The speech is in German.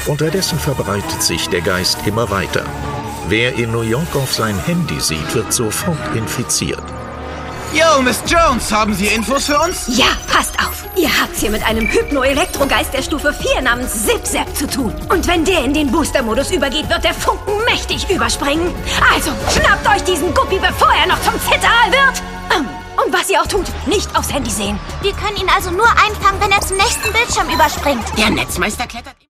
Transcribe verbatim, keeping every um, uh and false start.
Unterdessen verbreitet sich der Geist immer weiter. Wer in New York auf sein Handy sieht, wird sofort infiziert. Yo, Miss Jones, haben Sie Infos für uns? Ja, passt auf. Ihr habt's hier mit einem Hypno-Elektrogeist der Stufe vier namens Zip-Zap zu tun. Und wenn der in den Booster-Modus übergeht, wird der Funken mächtig überspringen. Also, schnappt euch diesen Guppi, bevor er noch zum Zitteraal wird. Und was ihr auch tut, nicht aufs Handy sehen. Wir können ihn also nur einfangen, wenn er zum nächsten Bildschirm überspringt. Der Netzmeister klettert...